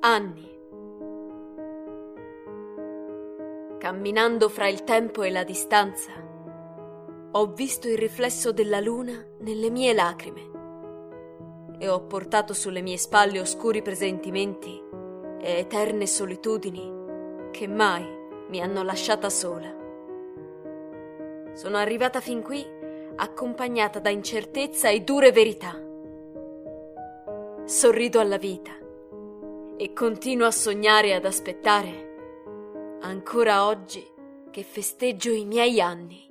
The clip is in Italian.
Anni. Camminando fra il tempo e la distanza, ho visto il riflesso della luna nelle mie lacrime e ho portato sulle mie spalle oscuri presentimenti e eterne solitudini che mai mi hanno lasciata sola. Sono arrivata fin qui accompagnata da incertezza e dure verità. Sorrido alla vita e continuo a sognare e ad aspettare ancora oggi che festeggio i miei anni.